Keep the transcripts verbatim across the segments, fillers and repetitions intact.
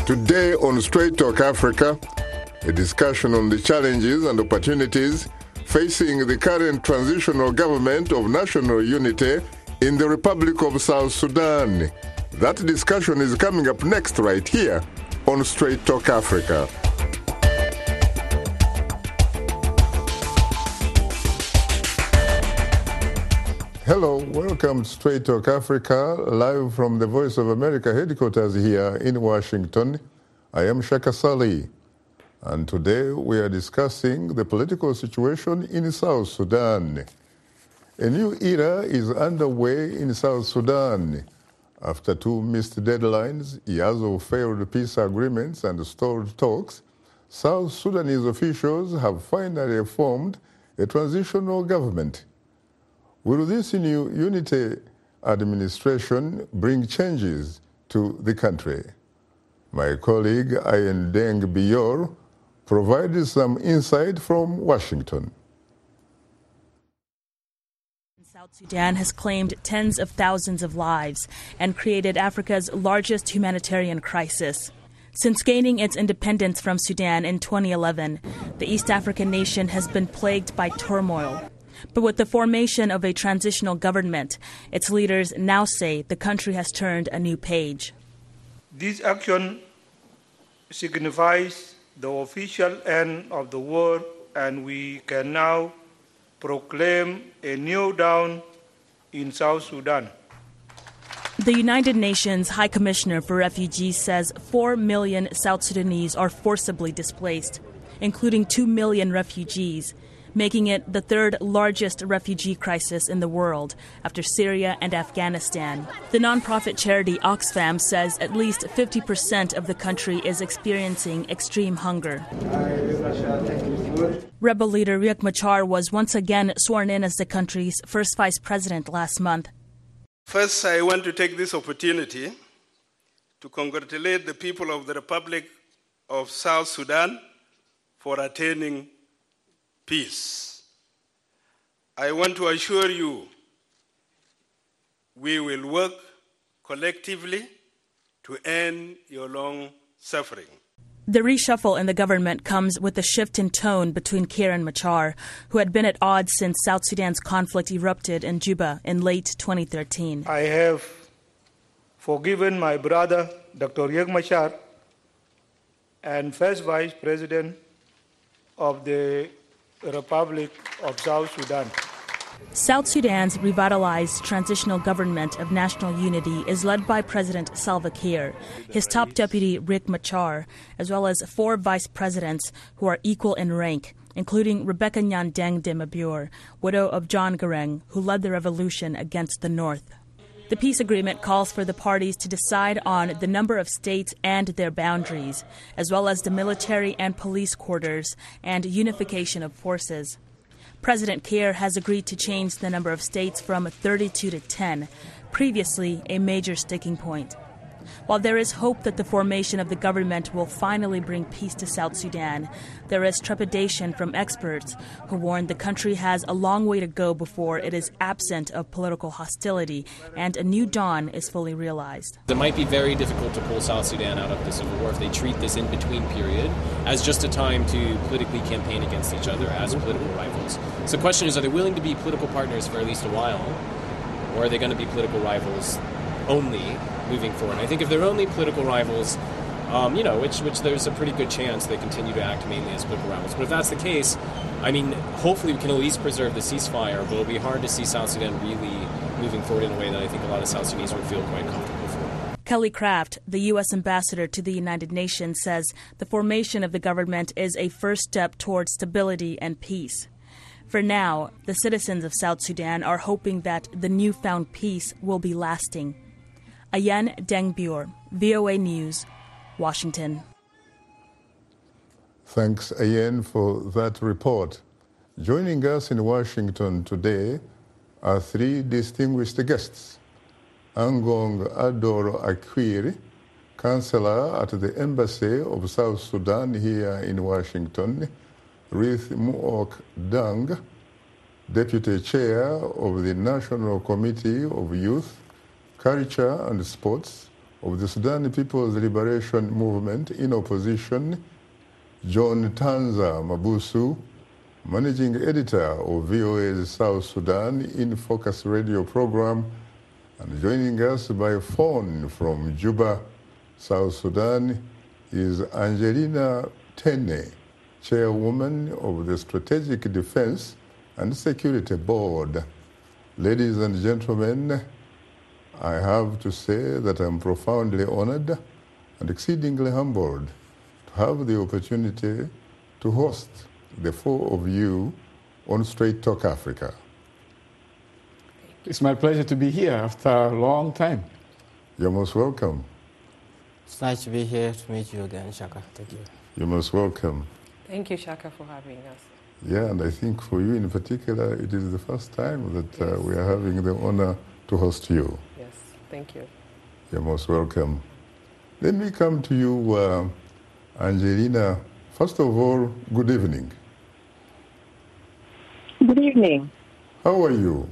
Today on Straight Talk Africa, a discussion on the challenges and opportunities facing the current transitional government of national unity in the Republic of South Sudan. That discussion is coming up next right here on Straight Talk Africa. Hello, welcome to Straight Talk Africa, live from the Voice of America headquarters here in Washington. I am Shaka Sali, and today we are discussing the political situation in South Sudan. A new era is underway in South Sudan. After two missed deadlines, years of failed peace agreements and stalled talks, South Sudanese officials have finally formed a transitional government. Will this new unity administration bring changes to the country? My colleague Ian Deng Biyor provided some insight from Washington. South Sudan has claimed tens of thousands of lives and created Africa's largest humanitarian crisis. Since gaining its independence from Sudan in twenty eleven, the East African nation has been plagued by turmoil. But with the formation of a transitional government, its leaders now say the country has turned a new page. This action signifies the official end of the war, and we can now proclaim a new dawn in South Sudan. The United Nations High Commissioner for Refugees says four million South Sudanese are forcibly displaced, including two million refugees, making it the third largest refugee crisis in the world after Syria and Afghanistan. The nonprofit charity Oxfam says at least fifty percent of the country is experiencing extreme hunger. Rebel leader Riek Machar was once again sworn in as the country's first vice president last month. First, I want to take this opportunity to congratulate the people of the Republic of South Sudan for attaining peace. I want to assure you we will work collectively to end your long suffering. The reshuffle in the government comes with a shift in tone between Kiir and Machar, who had been at odds since South Sudan's conflict erupted in Juba in late twenty thirteen. I have forgiven my brother, Doctor Riek Machar, and first Vice President of the Republic of South Sudan. South Sudan's revitalized transitional government of national unity is led by President Salva Kiir, his top deputy Riek Machar, as well as four vice presidents who are equal in rank, including Rebecca Nyandeng de Mabur, widow of John Garang, who led the revolution against the North. The peace agreement calls for the parties to decide on the number of states and their boundaries, as well as the military and police quarters and unification of forces. President Kiir has agreed to change the number of states from thirty-two to ten, previously a major sticking point. While there is hope that the formation of the government will finally bring peace to South Sudan, there is trepidation from experts who warn the country has a long way to go before it is absent of political hostility and a new dawn is fully realized. It might be very difficult to pull South Sudan out of the civil war if they treat this in-between period as just a time to politically campaign against each other as political rivals. So the question is, are they willing to be political partners for at least a while, or are they going to be political rivals only moving forward? I think if they're only political rivals, um, you know, which which there's a pretty good chance they continue to act mainly as political rivals. But if that's the case, I mean, hopefully we can at least preserve the ceasefire, but it'll be hard to see South Sudan really moving forward in a way that I think a lot of South Sudanese would feel quite comfortable for. Kelly Craft, the U S ambassador to the United Nations, says the formation of the government is a first step towards stability and peace. For now, the citizens of South Sudan are hoping that the newfound peace will be lasting. Ian Deng Biyor, V O A News, Washington. Thanks, Ian, for that report. Joining us in Washington today are three distinguished guests. Angong Ador Akwiri, Counselor at the Embassy of South Sudan here in Washington, Ruth Muok Dang, Deputy Chair of the National Committee of Youth, Culture and Sports of the Sudan People's Liberation Movement in opposition, John Tanza Mabusu, managing editor of V O A's South Sudan in Focus radio program, and joining us by phone from Juba, South Sudan, is Angelina Tene, chairwoman of the Strategic Defense and Security Board. Ladies and gentlemen, I have to say that I'm profoundly honored and exceedingly humbled to have the opportunity to host the four of you on Straight Talk Africa. It's my pleasure to be here after a long time. You're most welcome. It's nice to be here to meet you again, Shaka. Thank you. You're most welcome. Thank you, Shaka, for having us. Yeah, and I think for you in particular, it is the first time that uh, Yes. we are having the honor to host you. Yes, thank you. You're most welcome. Let me come to you, uh, Angelina. First of all, good evening. Good evening. How are you?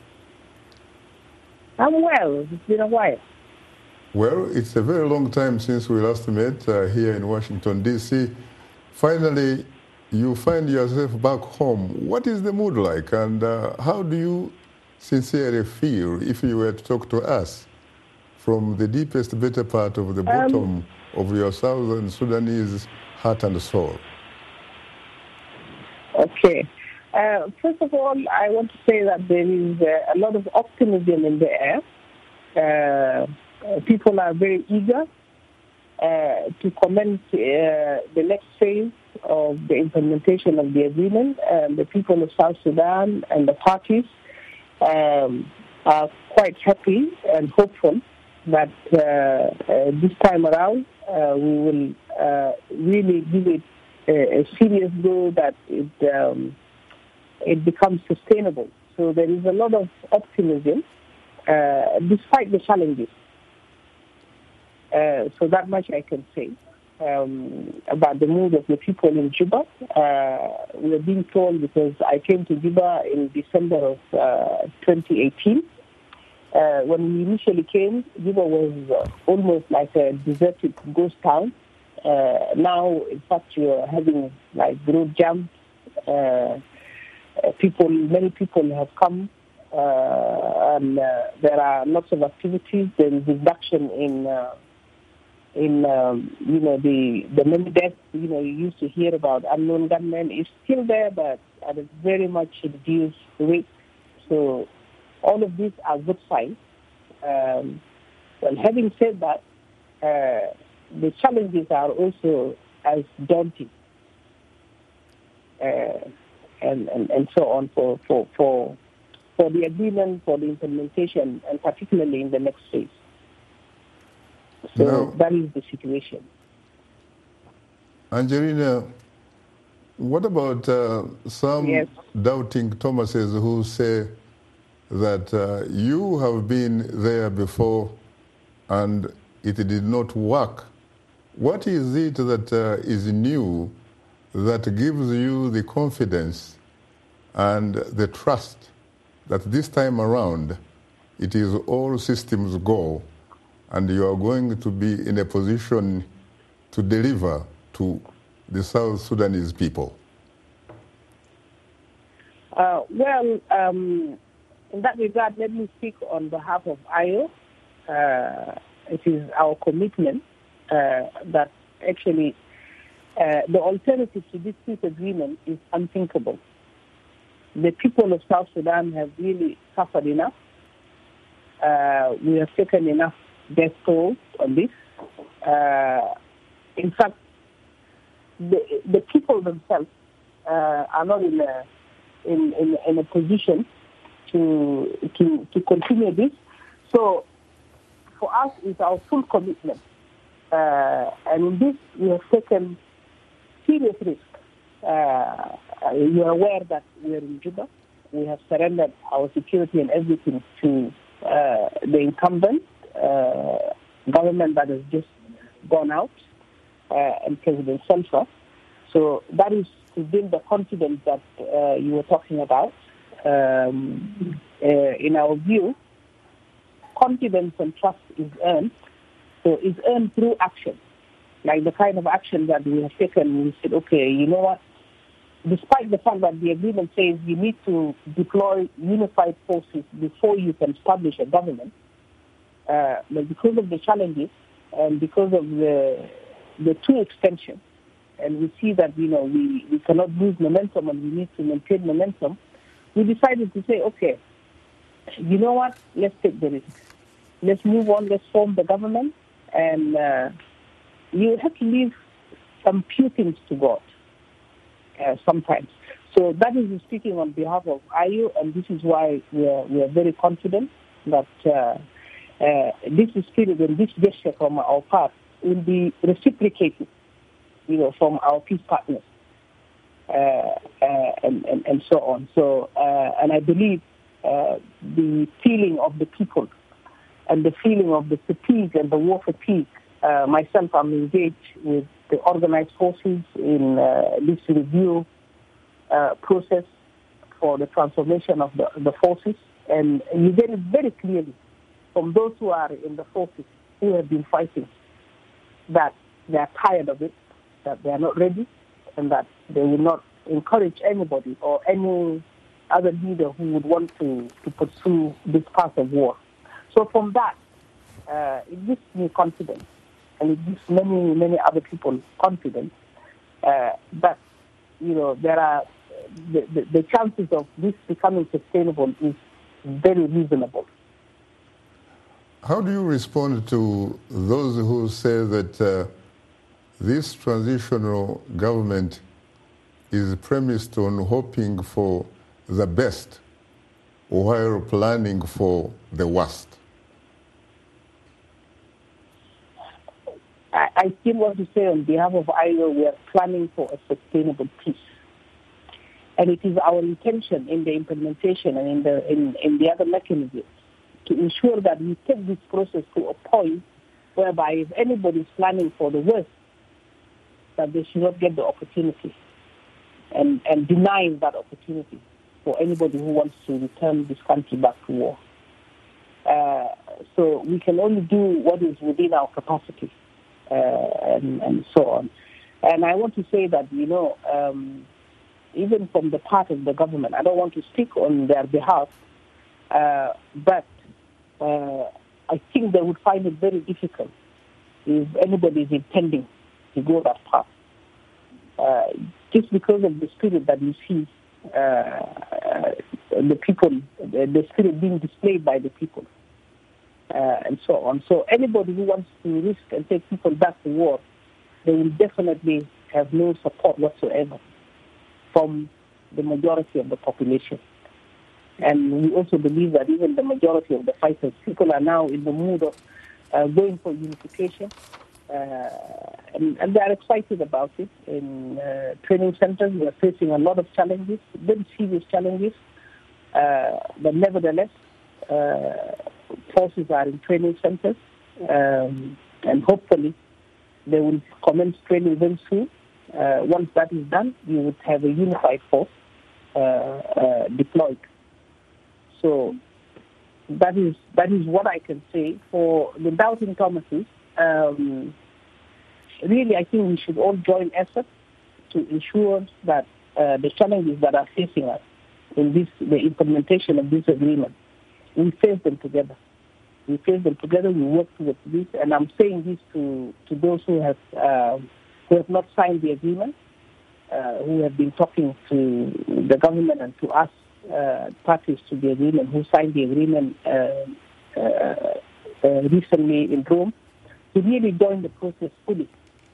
I'm well. It's been a while. Well, it's a very long time since we last met uh, here in Washington, D C Finally, you find yourself back home. What is the mood like, and uh, how do you sincerely feel if you were to talk to us from the deepest, better part of the bottom um, of your Southern Sudanese heart and soul? Okay. Uh, first of all, I want to say that there is uh, a lot of optimism in the air. Uh, people are very eager uh, to commence uh, the next phase of the implementation of the agreement. And the people of South Sudan and the parties um, are quite happy and hopeful that uh, uh, this time around uh, we will uh, really give it a, a serious go that it um, it becomes sustainable. So there is a lot of optimism uh, despite the challenges. Uh, so that much I can say um, about the mood of the people in Juba. Uh, we are being told, because I came to Juba in December of uh, twenty eighteen. Uh, when we initially came, Juba was uh, almost like a deserted ghost town. Uh, now, in fact, you are having like road jams. Uh, people, many people have come, uh, and uh, there are lots of activities. There is reduction in, uh, in um, you know, the the many deaths. You know, you used to hear about unknown gunmen. It's still there, but at a very much reduced rate. So all of these are good signs. Um, well, having said that, uh, the challenges are also as daunting, uh, and, and, and so on for, for, for, for the agreement, for the implementation, and particularly in the next phase. So Now, that is the situation. Angelina, what about uh, some Yes. doubting Thomases who say that uh, you have been there before and it did not work? What is it that uh, is new that gives you the confidence and the trust that this time around it is all systems go and you are going to be in a position to deliver to the South Sudanese people? Uh, well, um, in that regard, let me speak on behalf of I O. Uh, it is our commitment uh, that actually uh, the alternative to this peace agreement is unthinkable. The people of South Sudan have really suffered enough. Uh, we have taken enough death toll on this. Uh, in fact, the, the people themselves uh, are not in a, in, in, in a position to, to, to continue this. So for us, it's our full commitment. Uh, and in this, we have taken serious risk. Uh, you are aware that we are in Juba. We have surrendered our security and everything to uh, the incumbent uh, government that has just gone out, uh, and President Salva. So that is to build the confidence that uh, you were talking about. Um, uh, in our view, confidence and trust is earned So it's earned through action, like the kind of action that we have taken. We said, okay, you know what? Despite the fact that the agreement says you need to deploy unified forces before you can establish a government, uh, but because of the challenges and because of the the two extensions, and we see that, you know, we, we cannot lose momentum and we need to maintain momentum, we decided to say, okay, you know what, let's take the risk. Let's move on, let's form the government, and uh, you have to leave some few things to God uh, sometimes. So that is speaking on behalf of I U, and this is why we are, we are very confident that uh, uh, this spirit and this gesture from our part will be reciprocated, you know, from our peace partners, uh, uh, and, and, and so on. So, uh, and I believe uh, the feeling of the people and the feeling of the fatigue and the war fatigue, uh, myself, I'm engaged with the organized forces in uh, this review uh, process for the transformation of the, the forces. And you get it very clearly from those who are in the forces who have been fighting that they are tired of it, that they are not ready, and that they will not encourage anybody or any other leader who would want to, to pursue this path of war. So from that, uh, it gives me confidence, and it gives many, many other people confidence uh, that, you know, there are the, the, the chances of this becoming sustainable is very reasonable. How do you respond to those who say that uh, this transitional government is premised on hoping for the best while planning for the worst? I, I still want to say on behalf of I O, we are planning for a sustainable peace. And it is our intention in the implementation and in the, in, in the other mechanisms to ensure that we take this process to a point whereby if anybody is planning for the worst, that they should not get the opportunity, and, and denying that opportunity for anybody who wants to return this country back to war. Uh, so we can only do what is within our capacity, uh, and, and so on. And I want to say that, you know, um, even from the part of the government, I don't want to speak on their behalf, uh, but uh, I think they would find it very difficult if anybody is intending to go that path. Uh, just because of the spirit that you see, uh, the people, the, the spirit being displayed by the people, uh, and so on. So anybody who wants to risk and take people back to war, they will definitely have no support whatsoever from the majority of the population. And we also believe that even the majority of the fighters, people are now in the mood of uh, going for unification, uh, and, and they are excited about it. In uh, training centers, we are facing a lot of challenges, very serious challenges, uh, but nevertheless, uh, forces are in training centers, um, and hopefully they will commence training very soon. Uh, once that is done, you would have a unified force uh, uh, deployed. So that is that is what I can say. For the doubting Thomases, um, really I think we should all join efforts to ensure that uh, the challenges that are facing us in this the implementation of this agreement, we face them together. We face them together, we work towards this, and I'm saying this to, to those who have uh, who have not signed the agreement, uh, who have been talking to the government and to us, uh, parties to the agreement, who signed the agreement uh, uh, uh, recently in Rome, to really join the process fully.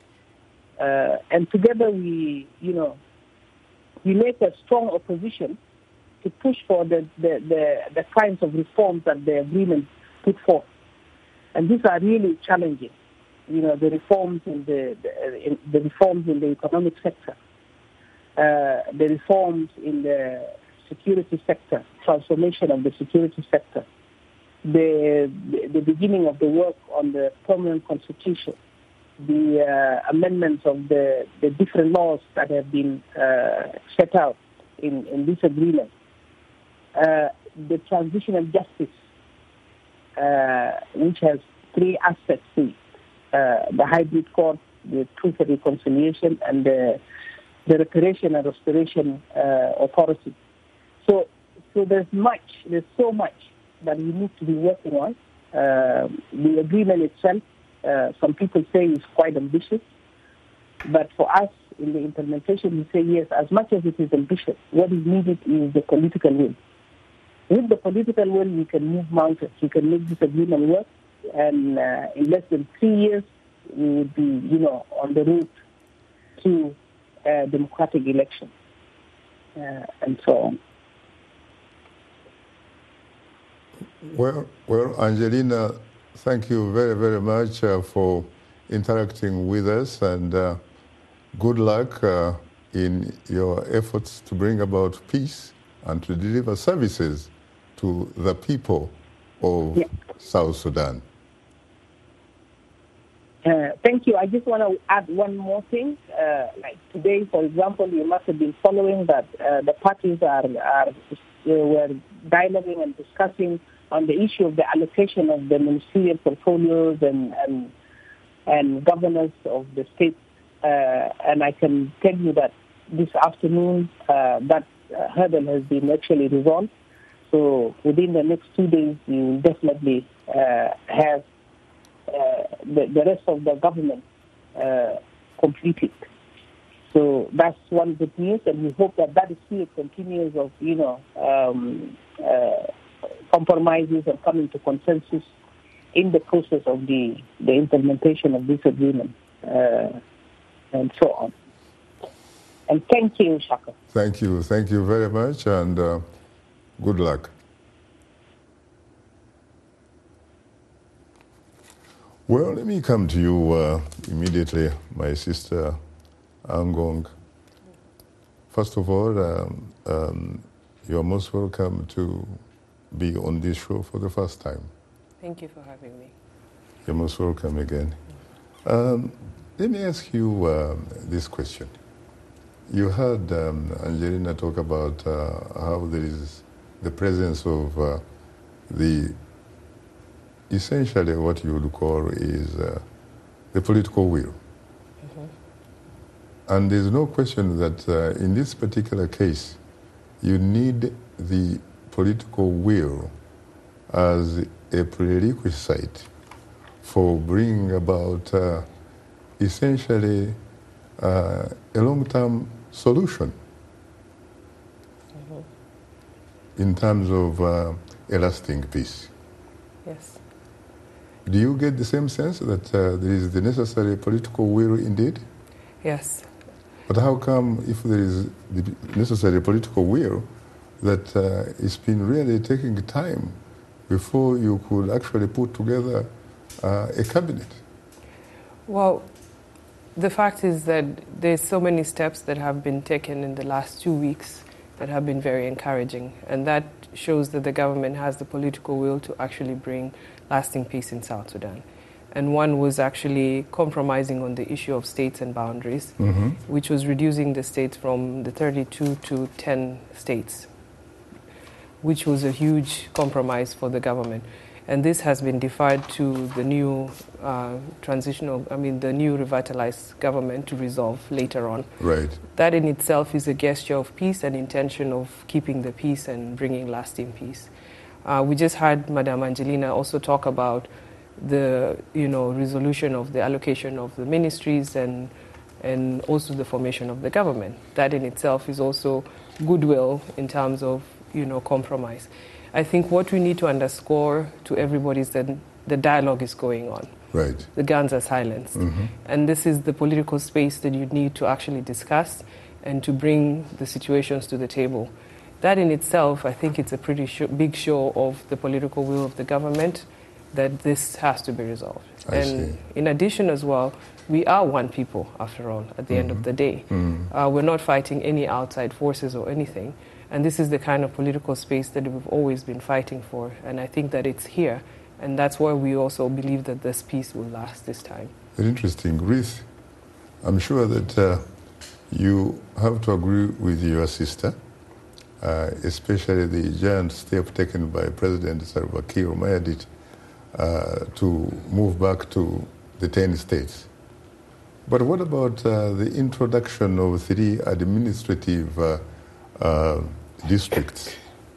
Uh, and together we, you know, we make a strong opposition to push for the, the, the, the kinds of reforms that the agreement put forth. And these are really challenging. You know, the reforms in the, the, in the reforms in the economic sector, uh, the reforms in the security sector, transformation of the security sector, the, the, the beginning of the work on the permanent constitution, the uh, amendments of the, the different laws that have been uh, set out in, in this agreement, uh, the transitional justice, uh, which has three aspects to it. uh, the hybrid court, the Truth and Reconciliation, and the, the Reparation and Restoration uh, Authority. So, so there's much, there's so much that we need to be working on. Uh, the agreement itself, uh, some people say is quite ambitious, but for us in the implementation, we say yes, as much as it is ambitious, what is needed is the political will. With the political will, we can move mountains, we can make this agreement work, and uh, in less than three years, we would be, you know, on the route to uh, democratic election, uh, and so on. Well, well, Angelina, thank you very, very much uh, for interacting with us, and uh, good luck uh, in your efforts to bring about peace and to deliver services to the people of yeah. South Sudan. Uh, thank you. I just want to add one more thing. Uh, like today, for example, you must have been following that uh, the parties are, are uh, were dialoguing and discussing on the issue of the allocation of the ministerial portfolios and and, and governors of the states. Uh, and I can tell you that this afternoon uh, that uh, hurdle has been actually resolved. So within the next two days, you will definitely uh, have uh, the, the rest of the government uh, completed. So that's one good news, and we hope that that spirit continues of, you know, um, uh, compromises and coming to consensus in the process of the, the implementation of this agreement, uh, and so on. And thank you, Shaka. Thank you. Thank you very much, and uh, good luck. Well, let me come to you uh, immediately, my sister Angong. First of all, um, um, you are most welcome to be on this show for the first time. Thank you for having me. You're most welcome again. Um, let me ask you uh, this question. You heard um, Angelina talk about uh, how there is the presence of uh, the, essentially what you would call is uh, the political will. Mm-hmm. And there's no question that uh, in this particular case, you need the political will as a prerequisite for bringing about uh, essentially uh, a long-term solution mm-hmm. in terms of uh, a lasting peace. Yes. Do you get the same sense that uh, there is the necessary political will indeed? Yes. But how come, if there is the necessary political will, that uh, it's been really taking time before you could actually put together uh, a cabinet? Well, the fact is that there's so many steps that have been taken in the last two weeks that have been very encouraging, and that shows that the government has the political will to actually bring lasting peace in South Sudan. And one was actually compromising on the issue of states and boundaries, mm-hmm. which was reducing the states from the thirty-two to ten states, which was a huge compromise for the government. And this has been deferred to the new uh, transitional, I mean, the new revitalized government to resolve later on. Right. That in itself is a gesture of peace and intention of keeping the peace and bringing lasting peace. Uh, we just heard Madame Angelina also talk about the, you know, resolution of the allocation of the ministries and and also the formation of the government. That in itself is also goodwill in terms of, you know, compromise. I think what we need to underscore to everybody is that the dialogue is going on. Right. The guns are silenced. Mm-hmm. And this is the political space that you need to actually discuss and to bring the situations to the table. That in itself, I think it's a pretty sh- big show of the political will of the government that this has to be resolved. I and see. In addition as well, we are one people, after all, at the mm-hmm. end of the day. Mm-hmm. Uh, we're not fighting any outside forces or anything. And this is the kind of political space that we've always been fighting for. And I think that it's here. And that's why we also believe that this peace will last this time. Very interesting. Ruth, I'm sure that uh, you have to agree with your sister, uh, especially the giant step taken by President Salva Kiir Mayardit uh, to move back to the ten states. But what about uh, the introduction of three administrative uh, uh, districts?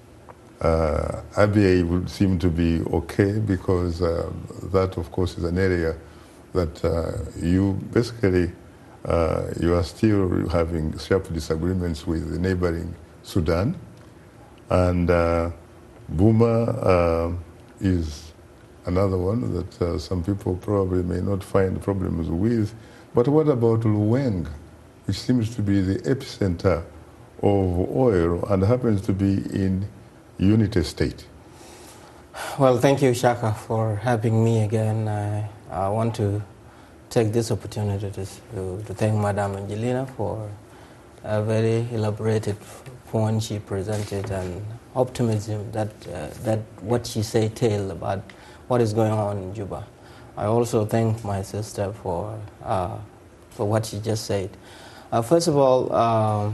Uh, Abyei would seem to be okay because uh, that, of course, is an area that uh, you basically uh, you are still having sharp disagreements with the neighboring Sudan, and uh, Buma uh, is another one that uh, some people probably may not find problems with. But what about Luweng, which seems to be the epicenter of oil and happens to be in Unity State? Well, thank you, Shaka, for having me again. I, I want to take this opportunity to, to, to thank Madam Angelina for a very elaborated point she presented and optimism that, uh, that what she said tell about what is going on in Juba. I also thank my sister for, uh, for what she just said. Uh, first of all, um,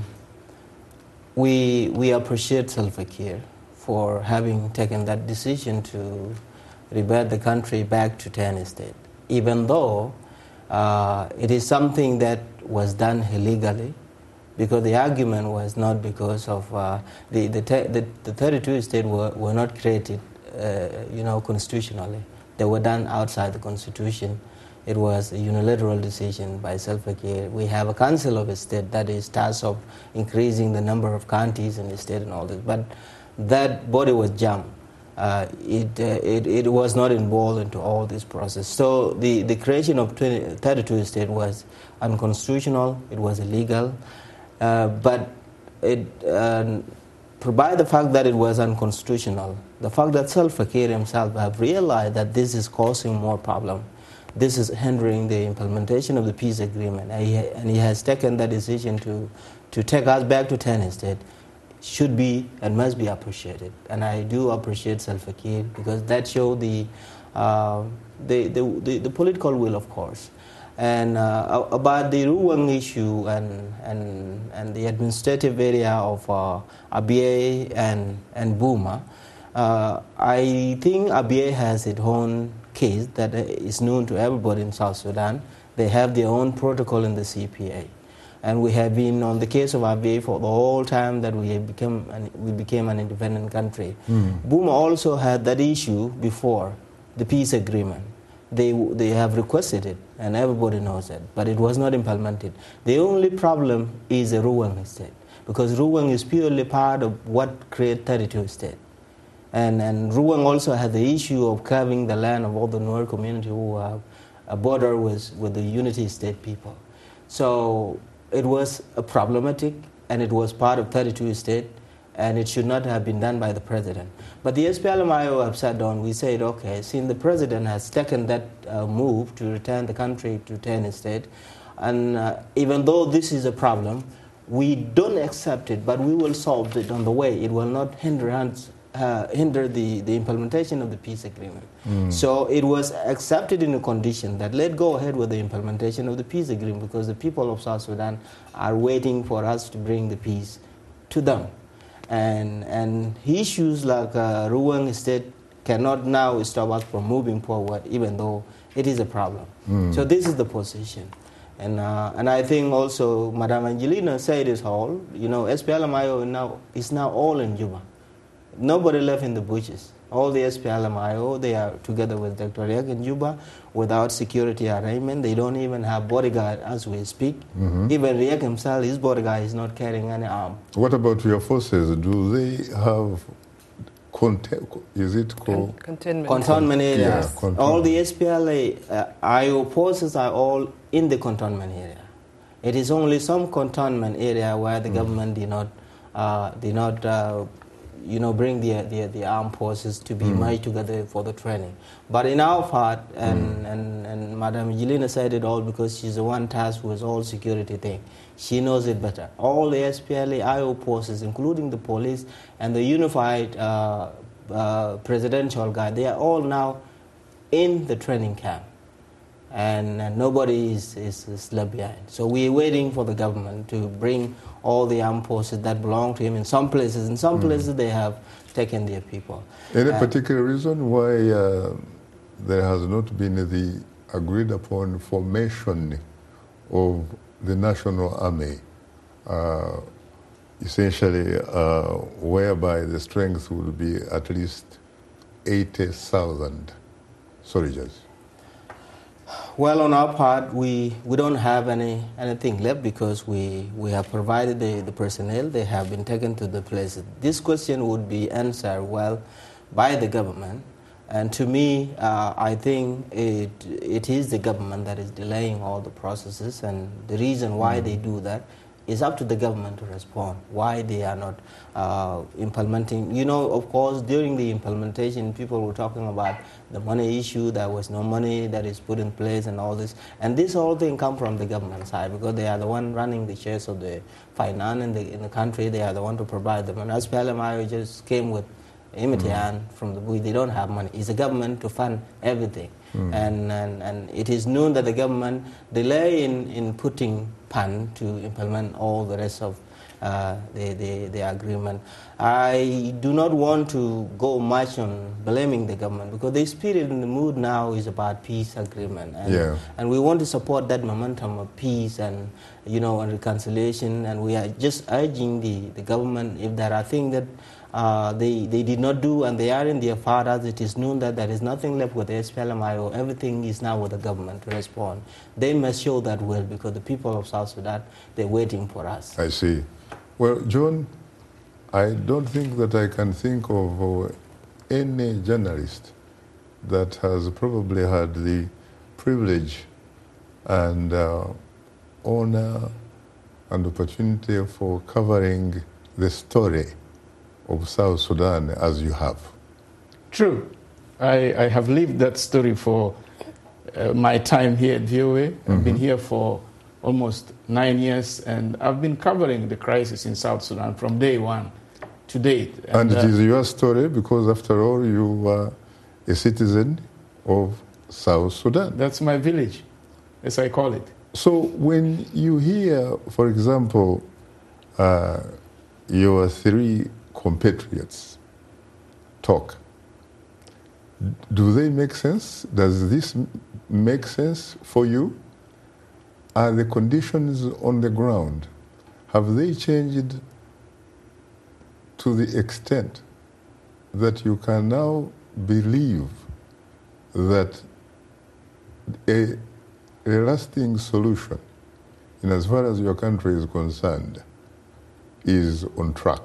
we, we appreciate Salva Kiir for having taken that decision to revert the country back to ten state, even though uh, it is something that was done illegally, because the argument was not because of uh, the, the, the, the thirty-two states were, were not created uh, you know, constitutionally. They were done outside the constitution. It was a unilateral decision by Salva Kiir. We have a council of a state that is tasked of increasing the number of counties in the state and all this, but that body was jammed. Uh, it, uh, it, it was not involved into all this process. So the, the creation of twenty, thirty-two states was unconstitutional, it was illegal, uh, but it, uh, provide the fact that it was unconstitutional, the fact that Salva Kiir himself have realized that this is causing more problem, this is hindering the implementation of the peace agreement, and he, and he has taken that decision to, to take us back to ten states, should be and must be appreciated. And I do appreciate Salva Kiir because that showed the, uh, the, the, the, the political will, of course. And uh, about the Ruweng issue and, and, and the administrative area of uh, Abyei and, and Buma, uh, I think Abyei has its own case that is known to everybody in South Sudan. They have their own protocol in the C P A. And we have been on the case of Abyei for the whole time that we have become an, we became an independent country. Mm. Buma also had that issue before the peace agreement. They they have requested it, and everybody knows it, but it was not implemented. The only problem is the Ruweng state, because Ruweng is purely part of what created thirty-two states. And, and Ruweng also had the issue of carving the land of all the Nuer community who have a border with, with the Unity State people. So it was a problematic, and it was part of thirty-two states, and it should not have been done by the president. But the S P L M I O have sat down, we said, okay, since the president has taken that uh, move to return the country to ten states, and uh, even though this is a problem, we don't accept it, but we will solve it on the way. It will not hinder us, uh, hinder the, the implementation of the peace agreement. Mm. So it was accepted in a condition that let go ahead with the implementation of the peace agreement, because the people of South Sudan are waiting for us to bring the peace to them. And, and issues like uh, Ruweng state cannot now stop us from moving forward, even though it is a problem. Mm. So this is the position. And, uh, and I think also Madam Angelina said it all. You know, S P L M I O now is now all in Juba. Nobody left in the bushes. All the S P L M I O, they are together with Doctor Riek in Juba without security arrangement. They don't even have bodyguard as we speak. Mm-hmm. Even Riek himself, his bodyguard is not carrying any arm. What about your forces? Do they have, contain, is it called? Con- containment. Containment areas. Yeah, containment. All the S P L A uh, I O forces are all in the containment area. It is only some containment area where the mm. government did not, uh, did not uh, you know, bring the, the, the armed forces to be mm. merged together for the training. But in our part, and, mm. and, and Madam Yelena said it all because she's the one tasked with all security thing. She knows it better. All the S P L A I O forces, including the police and the unified uh, uh, presidential guard, they are all now in the training camp. And, and nobody is, is, is left behind. So we're waiting for the government to bring all the armed forces that belong to him in some places. In some mm. places they have taken their people. Any uh, particular reason why uh, there has not been the agreed upon formation of the National Army, uh, essentially uh, whereby the strength will be at least eighty thousand soldiers? Well, on our part, we, we don't have any anything left because we, we have provided the, the personnel. They have been taken to the places. This question would be answered well by the government. And to me, uh, I think it it is the government that is delaying all the processes. And the reason why mm. they do that is up to the government to respond, why they are not uh, implementing. You know, of course, during the implementation, people were talking about the money issue. There was no money that is put in place and all this. And this whole thing come from the government side because they are the one running the shares of the finance in the, in the country. They are the one to provide them. And as P L M I just came with Imitian mm. from the bush, they don't have money. It's the government to fund everything. Mm. And, and and it is known that the government delay in, in putting P A N to implement all the rest of uh, the, the, the agreement. I do not want to go much on blaming the government because the spirit and the mood now is about peace agreement. And, yeah. and we want to support that momentum of peace and, you know, and reconciliation. And we are just urging the, the government, if there are things that Uh, they, they did not do and they are in their fathers, it is known that there is nothing left with the S P L M I O. Everything is now with the government to respond. They must show that will because the people of South Sudan, they're waiting for us. I see. Well, John, I don't think that I can think of uh, any journalist that has probably had the privilege and uh, honor and opportunity for covering the story of South Sudan as you have. True. I, I have lived that story for uh, my time here at V O A. Mm-hmm. I've been here for almost nine years, and I've been covering the crisis in South Sudan from day one to date. And, and it uh, is your story because, after all, you are a citizen of South Sudan. That's my village, as I call it. So when you hear, for example, uh, your three compatriots talk, do they make sense? Does this make sense for you? Are the conditions on the ground, have they changed to the extent that you can now believe that a, a lasting solution, in as far as your country is concerned, is on track?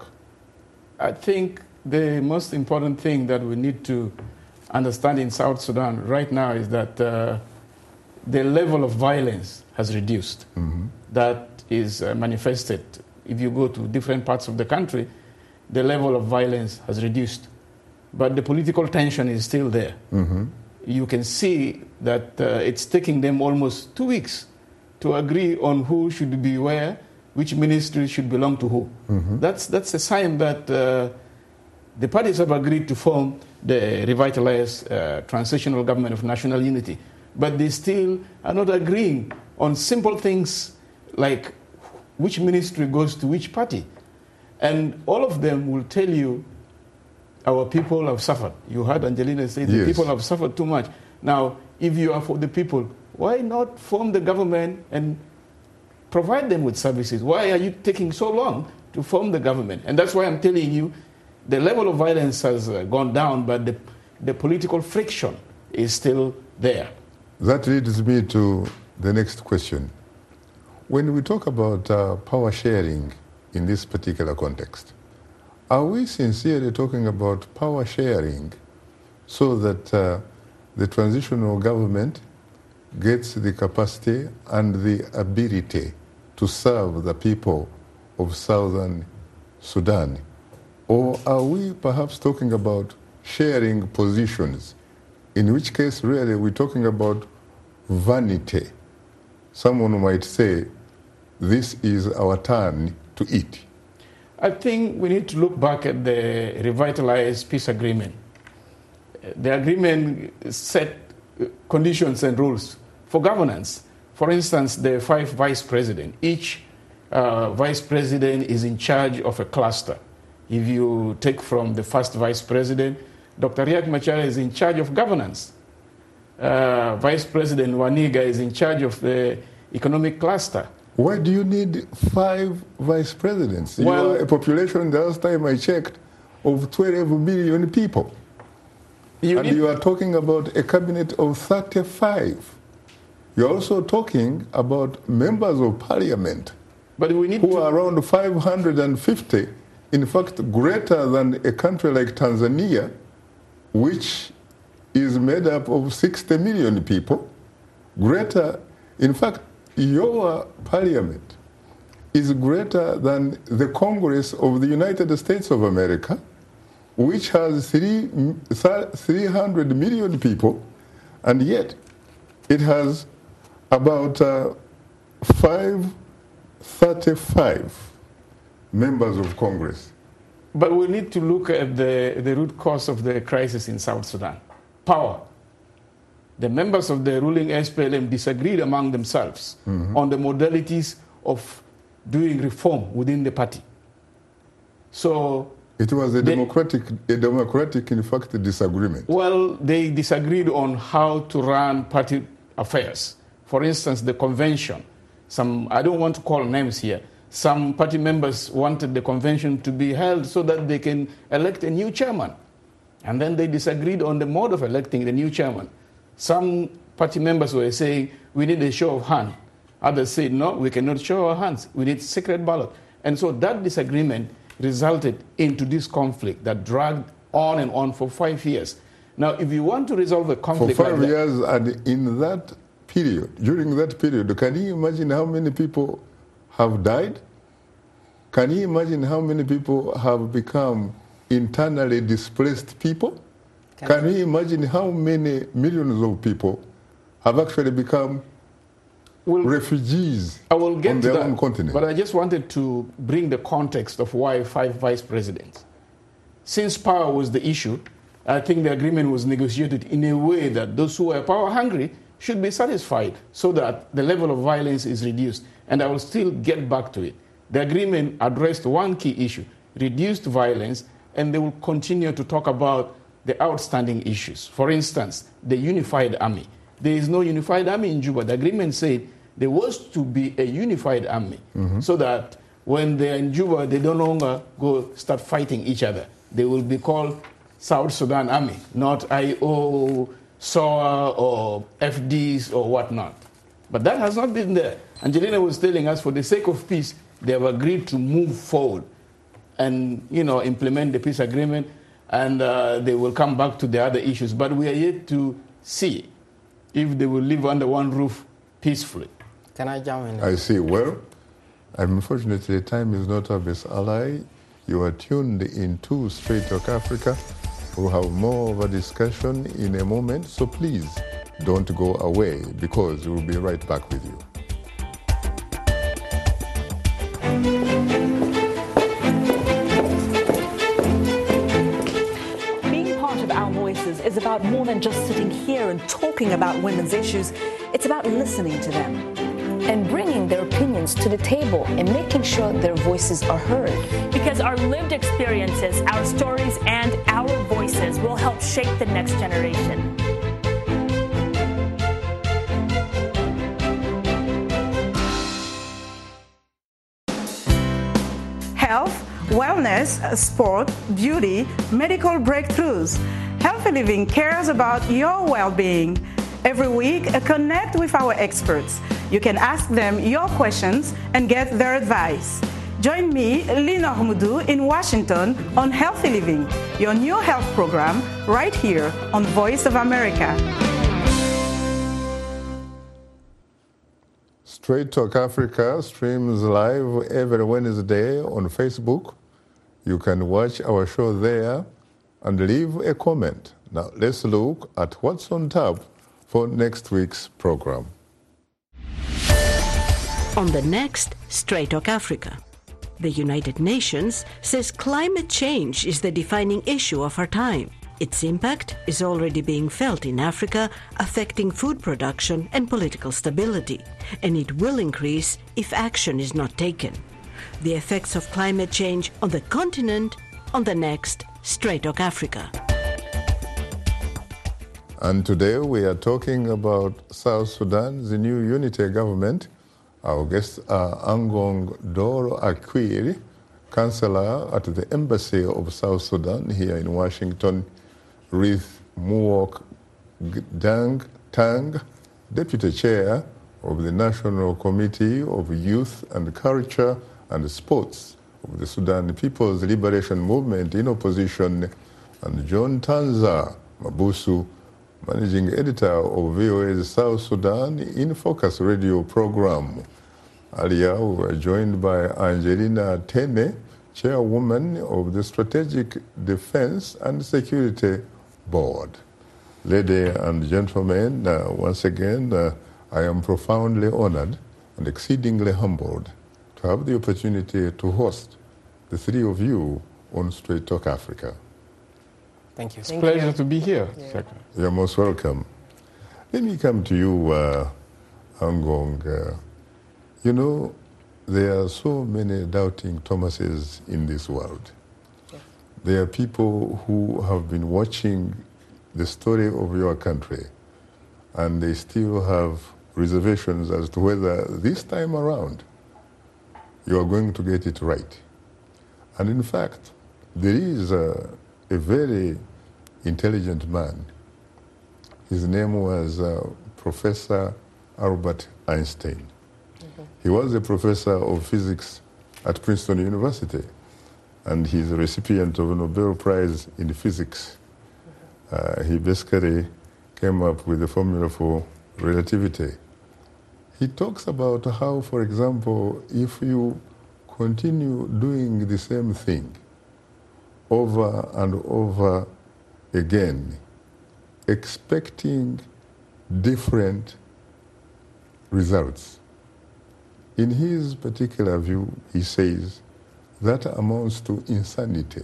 I think the most important thing that we need to understand in South Sudan right now is that uh, the level of violence has reduced. Mm-hmm. That is uh, manifested. If you go to different parts of the country, the level of violence has reduced. But the political tension is still there. Mm-hmm. You can see that uh, it's taking them almost two weeks to agree on who should be where, which ministry should belong to who. Mm-hmm. That's that's a sign that uh, the parties have agreed to form the revitalized uh, transitional government of national unity, but they still are not agreeing on simple things like which ministry goes to which party. And all of them will tell you, our people have suffered. You heard Angelina say the yes. people have suffered too much. Now, if you are for the people, why not form the government and provide them with services? Why are you taking so long to form the government? And that's why I'm telling you, the level of violence has uh, gone down, but the, the political friction is still there. That leads me to the next question. When we talk about uh, power sharing in this particular context, are we sincerely talking about power sharing so that uh, the transitional government gets the capacity and the ability to serve the people of Southern Sudan? Or are we perhaps talking about sharing positions, in which case really we're talking about vanity? Someone might say, this is our turn to eat. I think we need to look back at the revitalized peace agreement. The agreement set conditions and rules for governance. For instance, the five vice presidents. Each uh, vice president is in charge of a cluster. If you take from the first vice president, Doctor Riek Machar is in charge of governance. uh, Vice President Waniga is in charge of the economic cluster. Why do you need five vice presidents? Well, you are a population, the last time I checked, of twelve million people. You and need... you are talking about a cabinet of thirty-five. You're also talking about members of parliament but we need who to... are around five hundred fifty, in fact, greater than a country like Tanzania, which is made up of sixty million people. Greater, in fact, your parliament is greater than the Congress of the United States of America, which has three, three hundred million people, and yet it has about uh, five thirty-five members of Congress. But we need to look at the, the root cause of the crisis in South Sudan. Power. The members of the ruling S P L M disagreed among themselves mm-hmm. on the modalities of doing reform within the party. So it was a they, democratic, a democratic, in fact, disagreement. Well, they disagreed on how to run party affairs. For instance, the convention. Some, I don't want to call names here. Some party members wanted the convention to be held so that they can elect a new chairman. And then they disagreed on the mode of electing the new chairman. Some party members were saying, we need a show of hands. Others said, no, we cannot show our hands. We need secret ballot. And so that disagreement resulted into this conflict that dragged on and on for five years. Now, if you want to resolve a conflict for five like years, that, and in that period, during that period, can you imagine how many people have died? Can you imagine how many people have become internally displaced people? Can, can you imagine how many millions of people have actually become well, refugees I will get on to their that, own continent? But I just wanted to bring the context of why five vice presidents. Since power was the issue, I think the agreement was negotiated in a way that those who are power hungry should be satisfied so that the level of violence is reduced. And I will still get back to it. The agreement addressed one key issue, reduced violence, and they will continue to talk about the outstanding issues. For instance, the unified army. There is no unified army in Juba. The agreement said there was to be a unified army mm-hmm. so that when they're in Juba, they no longer go start fighting each other. They will be called South Sudan Army, not I O, S O A, or F Ds, or whatnot. But that has not been there. Angelina was telling us, for the sake of peace, they have agreed to move forward and, you know, implement the peace agreement, and uh, they will come back to the other issues. But we are yet to see if they will live under one roof peacefully. Can I jump in? I see. Well, unfortunately, time is not our best ally. You are tuned into Straight Talk Africa. We'll have more of a discussion in a moment, so please don't go away, because we'll be right back with you. Being part of Our Voices is about more than just sitting here and talking about women's issues. It's about listening to them and bringing their opinions to the table and making sure their voices are heard. Because our lived experiences, our stories, and our voices will help shape the next generation. Health, wellness, sport, beauty, medical breakthroughs. Healthy Living cares about your well-being. Every week, connect with our experts. You can ask them your questions and get their advice. Join me, Lina Humudu, in Washington on Healthy Living, your new health program, right here on Voice of America. Straight Talk Africa streams live every Wednesday on Facebook. You can watch our show there and leave a comment. Now, let's look at what's on tap for next week's program. On the next Straight Talk Africa, the United Nations says climate change is the defining issue of our time. Its impact is already being felt in Africa, affecting food production and political stability, and it will increase if action is not taken. The effects of climate change on the continent on the next Straight Talk Africa. And today we are talking about South Sudan, the new unity government. Our guests are Angong Doro Akwiri, Counselor at the Embassy of South Sudan here in Washington, Ruth Muok Dang Tang, Deputy Chair of the National Committee of Youth and Culture and Sports of the Sudan People's Liberation Movement in opposition, and John Tanza Mabusu, Managing Editor of V O A's South Sudan in Focus radio program. Earlier, we were joined by Angelina Tene, Chairwoman of the Strategic Defense and Security Board. Ladies and gentlemen, uh, once again, uh, I am profoundly honored and exceedingly humbled to have the opportunity to host the three of you on Straight Talk Africa. Thank you. It's a pleasure you. to be here. Yeah. You're most welcome. Let me come to you, uh, Angong. Uh, you know, there are so many doubting Thomases in this world. Yeah. There are people who have been watching the story of your country, and they still have reservations as to whether this time around you are going to get it right. And in fact, there is a, a very intelligent man. His name was uh, Professor Albert Einstein. Mm-hmm. He was a professor of physics at Princeton University, and he's a recipient of a Nobel Prize in Physics. Uh, he basically came up with the formula for relativity. He talks about how, for example, if you continue doing the same thing over and over again, expecting different results, in his particular view, he says, that amounts to insanity.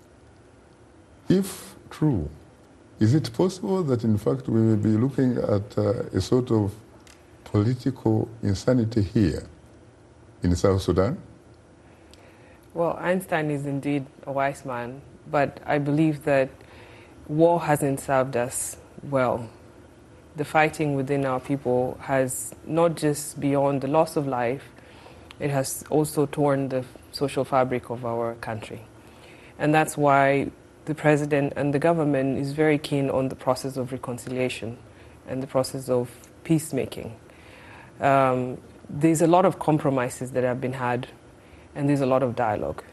If true, is it possible that, in fact, we may be looking at uh, a sort of political insanity here in South Sudan? Well, Einstein is indeed a wise man, but I believe that war hasn't served us well. The fighting within our people has not just beyond the loss of life, it has also torn the social fabric of our country. And that's why the president and the government is very keen on the process of reconciliation and the process of peacemaking. Um, there's a lot of compromises that have been had, and there's a lot of dialogue.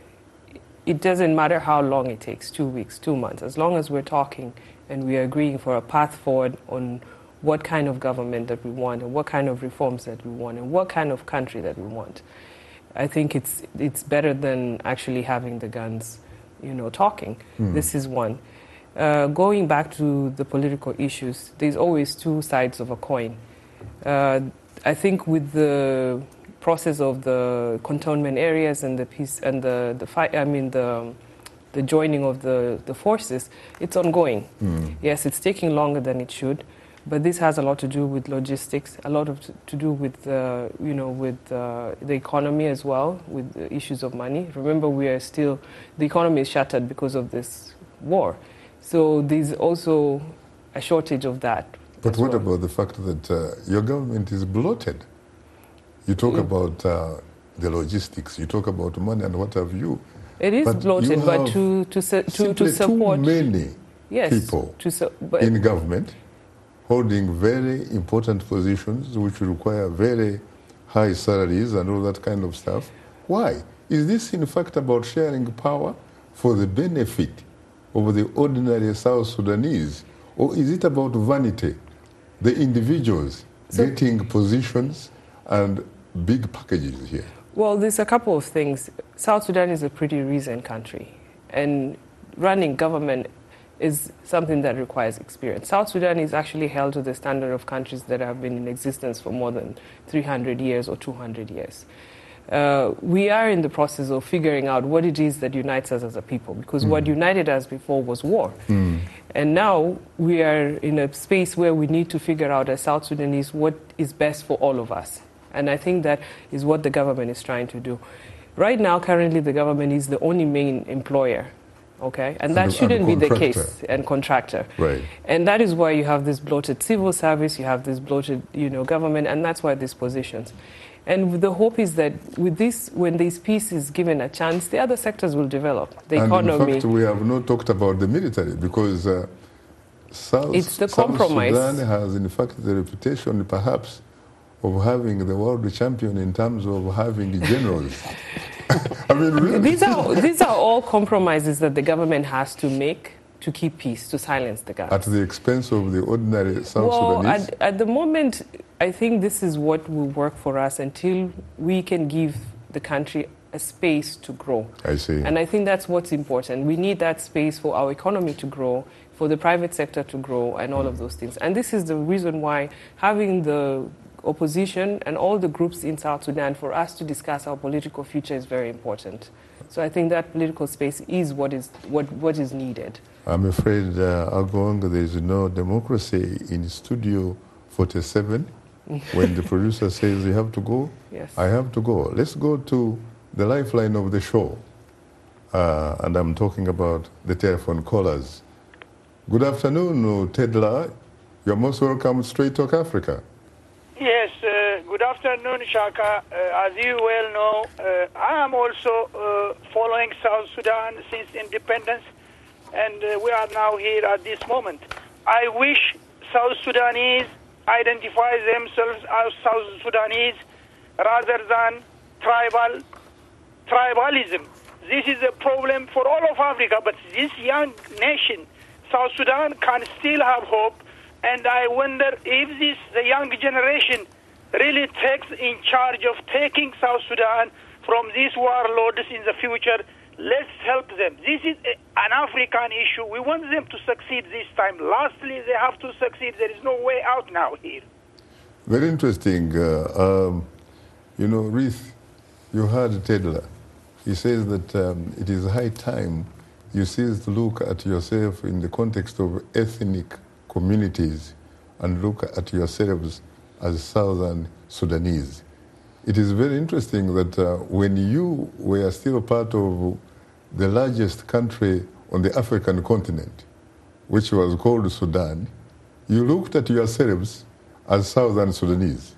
It doesn't matter how long it takes, two weeks, two months, as long as we're talking and we're agreeing for a path forward on what kind of government that we want and what kind of reforms that we want and what kind of country that we want. I think it's it's better than actually having the guns, you know, talking. Mm. This is one. Uh, going back to the political issues, there's always two sides of a coin. Uh, I think with the process of the cantonment areas and the peace and the, the fight, I mean the the joining of the, the forces, it's ongoing. Mm. Yes, it's taking longer than it should, but this has a lot to do with logistics, a lot of t- to do with uh, you know with uh, the economy as well, with the issues of money. Remember, we are still the economy is shattered because of this war, so there's also a shortage of that. But what well. about the fact that uh, your government is bloated? You talk mm. about uh, the logistics, you talk about money and what have you. It is but bloated, but to to to, to support too many yes, people to su- but in government holding very important positions which require very high salaries and all that kind of stuff. Why? Is this in fact about sharing power for the benefit of the ordinary South Sudanese? Or is it about vanity, the individuals so, getting positions and big packages here? Well, there's a couple of things. South Sudan is a pretty recent country, and running government is something that requires experience. South Sudan is actually held to the standard of countries that have been in existence for more than three hundred years or two hundred years. Uh, we are in the process of figuring out what it is that unites us as a people, because mm. what united us before was war. Mm. And now we are in a space where we need to figure out as South Sudanese what is best for all of us. And I think that is what the government is trying to do. Right now, currently, the government is the only main employer Okay, and And that the- shouldn't and be the contractor. case, and contractor. Right. And that is why you have this bloated civil service, you have this bloated, you know, government, and that's why these positions. And the hope is that with this, when this peace is given a chance, the other sectors will develop. The and economy. in fact, we have not talked about the military because uh, South, It's the South compromise. Sudan has, in fact, the reputation, perhaps, of having the world champion in terms of having generals. I mean, really. These are these are all compromises that the government has to make to keep peace, to silence the guards. At the expense of the ordinary South well, Sudanese. at, at the moment, I think this is what will work for us until we can give the country a space to grow. I see. And I think that's what's important. We need that space for our economy to grow, for the private sector to grow, and all of those things. And this is the reason why having the opposition and all the groups in South Sudan for us to discuss our political future is very important. So I think that political space is what is what, what is needed. I'm afraid, uh, Agong, there is no democracy in Studio forty-seven. When the producer says you have to go, Yes. I have to go. Let's go to the lifeline of the show. Uh, and I'm talking about the telephone callers. Good afternoon, Tedla. You're most welcome to Straight Talk Africa. Yes, uh, good afternoon, Shaka. Uh, as you well know, uh, I am also uh, following South Sudan since independence, and uh, we are now here at this moment. I wish South Sudanese identify themselves as South Sudanese rather than tribal tribalism. This is a problem for all of Africa, but this young nation, South Sudan, can still have hope. And I wonder if this the young generation really takes in charge of taking South Sudan from these warlords in the future. Let's help them. This is a, an African issue. We want them to succeed this time. Lastly, they have to succeed. There is no way out now here. Very interesting. Uh, um, you know, Reith, you heard Tedla. He says that um, it is high time you cease to look at yourself in the context of ethnic communities and look at yourselves as Southern Sudanese. It is very interesting that uh, when you were still part of the largest country on the African continent, which was called Sudan, you looked at yourselves as Southern Sudanese.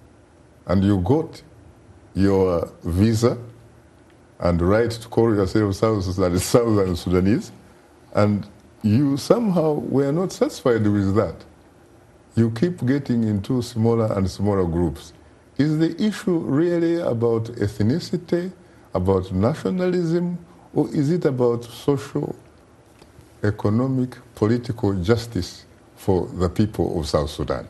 And you got your visa and right to call yourself Southern Sudanese, and you somehow were not satisfied with that. You keep getting into smaller and smaller groups. Is the issue really about ethnicity, about nationalism, or is it about social, economic, political justice for the people of South Sudan?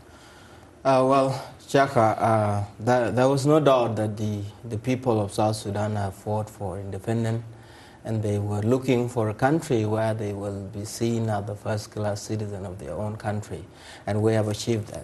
Uh, well, Chaka, uh, there, there was no doubt that the, the people of South Sudan have fought for independence, and they were looking for a country where they will be seen as the first-class citizen of their own country, and we have achieved that.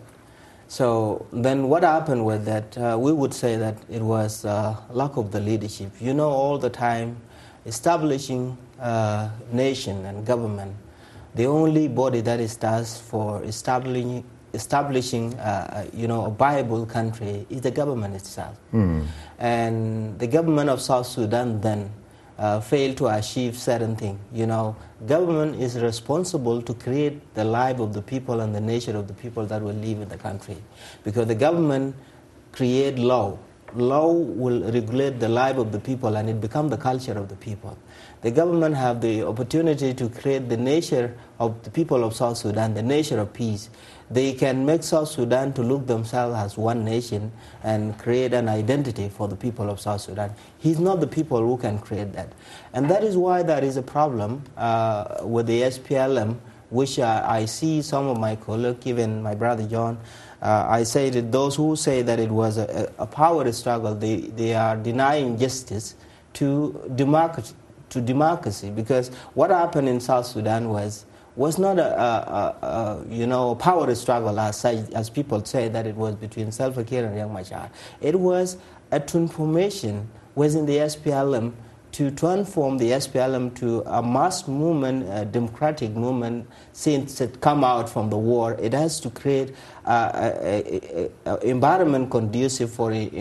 So then what happened was that uh, we would say that it was uh, lack of the leadership. You know, all the time, establishing uh, nation and government, the only body that is tasked for establishing establishing, uh, you know, a viable country is the government itself. Mm. And the government of South Sudan then uh, failed to achieve certain things. You know, government is responsible to create the life of the people and the nature of the people that will live in the country. Because the government create law. Law will regulate the life of the people, and it becomes the culture of the people. The government have the opportunity to create the nature of the people of South Sudan, the nature of peace. They can make South Sudan to look themselves as one nation and create an identity for the people of South Sudan. He's not the people who can create that. And that is why there is a problem uh, with the S P L M, which uh, I see some of my colleagues, even my brother John, uh, I say that those who say that it was a, a power struggle, they, they are denying justice to democracy, to democracy, because what happened in South Sudan was was not a, a, a, a you know power struggle as as people say that it was between Salva Kiir and Riek Machar. It was a transformation within the S P L M to transform the S P L M to a mass movement, a democratic movement. Since it come out from the war, it has to create an environment conducive for